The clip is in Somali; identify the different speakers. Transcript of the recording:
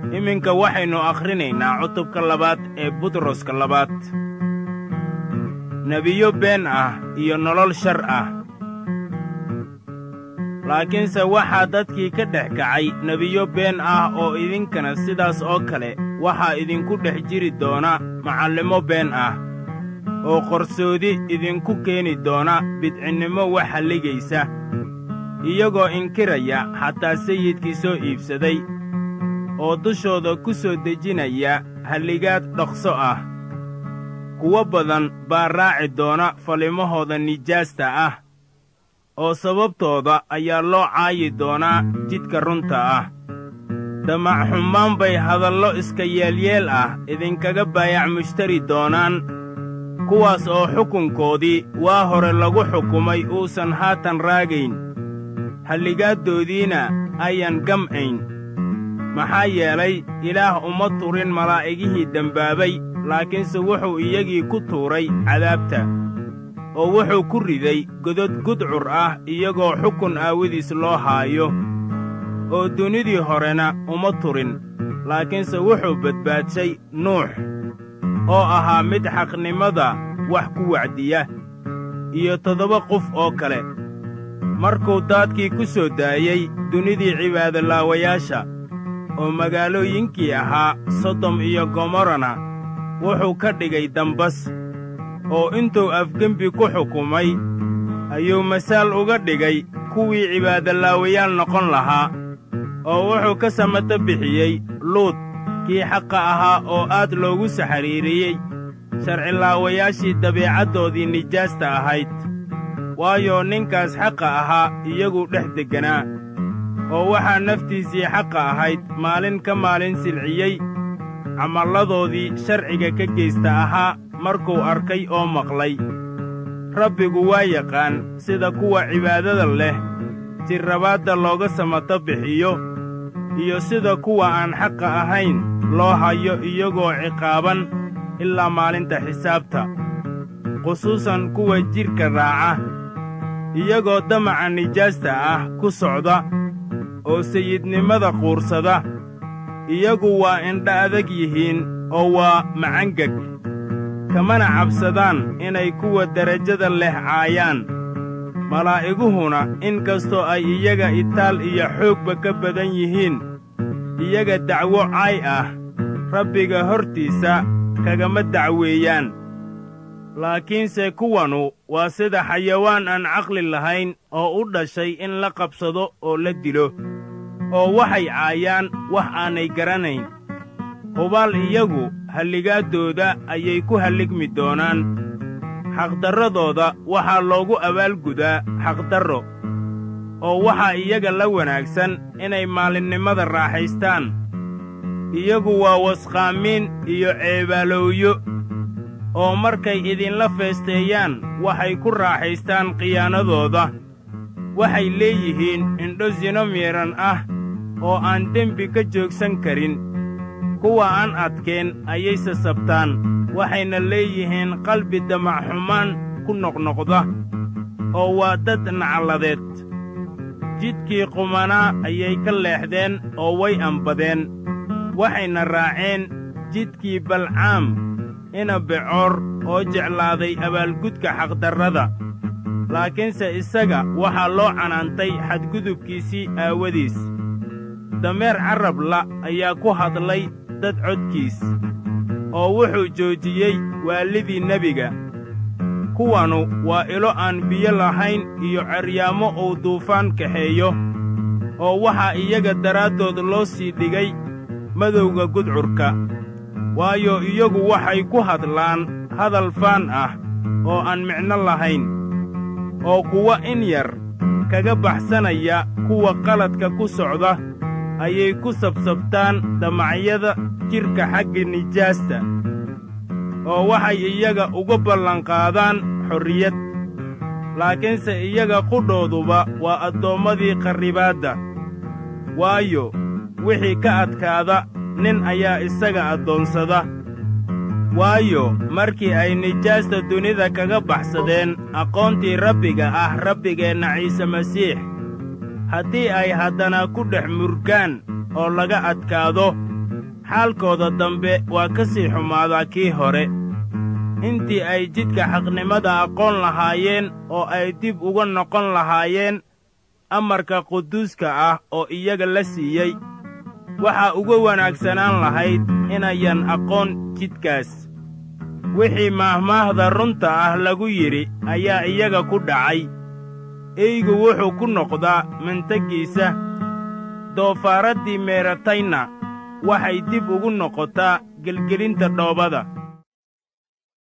Speaker 1: iminka waxaynu akhrinaynaa cutubka 2 ee butroska 2. nebiyo been ah iyo nolol shar ah. laakiinse waxaa dadkii ka dhex kacay nebiyo been ah oo idinkana sidaas oo kale waxaa idinku dhex jiri doona macallimo been ah, oo qarsoodi idinku keeni doona bidcinnimo wax halligaysa, iyagoo inkiraya xataa sayidkii soo iibsaday, oo dushooda ku soo dejinaya halligaad dhaqso ah. kuwo badan baa raaci doona falimahooda nijaasta ah, oo sababtooda ayaa loo caayi doonaa jidka runta ah. damac xumaan bay hadallo iska yeelyeel ah idinkaga baayac mushtari doonaan, kuwaas oo xukunkoodii waa hore lagu xukumay uusan haatan raagayn, halligaaddoodiina ayaan gam'ayn. maxaa yeelay ilaah uma turin malaa'igihii dembaabay, laakiinse wuxuu iyagii ku tuuray cadaabta, oo wuxuu ku riday godod gudcur ah iyagoo xukun aawadiis loo haayo. oo dunidii horena uma turin, laakiinse wuxuu badbaadshay nuux, oo ahaa mid xaqnimada wax ku wacdiya, iyo 7 qof oo kale. markuu daadkii ku soo daayey dunidii cibaadolaawayaasha, oo magaalooyinkii ahaa sodom iyo gomorrana wuxuu ka dhigay dambas, oo intuu afgembi ku xukumay ayuu masaal uga dhigay kuwii cibaadolaawayaal noqon lahaa. oo wuxuu ka samato bixiyey luud, kii xaqa ahaa oo aad loogu saxariiriyey sharcilaawayaashii dabiicaddoodii nijaasta ahayd, waayo ninkaas xaqa ahaa iyaguu dhex degganaa. oo waxaa naftiisii xaqa ahayd maalin ka maalin silciyey camalladoodii sharciga ka geysta ahaa markuu arkay oo maqlay. rabbigu waa yaqaan sida kuwa cibaadada leh jirrabaadda looga samato bixiyo, iyo sida kuwa aan xaqa ahayn loo hayo iyagoo ciqaaban ilaa maalinta xisaabta, khusuusan kuwa jidhka raaca, iyagoo damaca nijaasta ah ku socda, oo sayidnimada quursada. iyagu waa indha adag yihiin oo waa macangeg, kamana cabsadaan inay kuwa derajada leh caayaan. malaa'iguhuna in kastoo ay iyaga itaal iyo xoogba ka badan yihiin, iyaga dacwo caay ah Rabbiga hortiisa kagama dacweeyaan. laakiinse kuwanu waa sida xayawaan aan caqli lahayn oo u dhashay in la qabsado oo la dilo, oo waxay caayaan wax aanay garanayn. hubaal iyagu halligaaddooda ayay ku halligmi doonaan, xaqdarradooda waxaa loogu abaalgudaa xaqdarro. oo waxaa iyaga la wanaagsan inay maalinnimada raaxaystaan. iyagu waa wasqaamiin iyo ceebaalowyo, oo markay idinla feesteeyaan waxay ku raaxaystaan khiyaanadooda. waxay leeyihiin indho sino miidhan ah oo aan dembi ka joogsan karin. kuwa aan adkeen ayay sasabtaan, waxayna leeyihiin qalbi damac xumaan ku noqnoqda, oo waa dad nacladeed. jidkii qumanaa ayay ka leexdeen oo way ambadeen, waxayna raaceen jidkii balcaam ina becoor oo jeclaaday abaalgudka xaqdarrada. laakiinse isaga waxaa loo canaantay xadgudubkiisii aawadiis. dameer carrab la ayaa ku hadlay dad codkiis, oo wuxuu joojiyey waalidii nebiga. kuwanu waa ilo aan biyo lahayn iyo ceryaamo uu duufaan kaxeeyo, oo waxaa iyaga daraaddood loo sii dhigay madowga gudcurka. waayo iyagu waxay ku hadlaan hadal faan ah oo aan micno lahayn, oo kuwa in yar kaga baxsanaya kuwa qaladka ku socda ayay ku sabsabtaan damacyada jidhka xagga nijaasta, oo waxay iyaga uga ballanqaadaan xorriyad. laakiinse iyaga qudhooduba waa addoommadii qarribaadda, waayo wixii ka adkaada nin ayaa isaga addoonsada. waayo markii ay nijaasta dunida kaga baxsadeen aqoontii rabbiga ah rabbigeenna ciise masiix, haddii ay haddana ku dhex murgaan oo laga adkaado, xaalkooda dambe waa ka sii xumaadaa kii hore. intii ay jidka xaqnimada aqoon lahaayeen oo ay dib uga noqon lahaayeen amarka quduuska ah oo iyaga la siiyey, waxaa uga wanaagsanaan lahayd inayan aqoon jidkaas. wixii maahmaahda runta ah lagu yidhi ayaa iyaga ku dhacay. eygu wuxuu ku noqdaa mantagiisa, doofaaraddii meeratayna waxay dib ugu noqotaa gelgelinta dhoobada.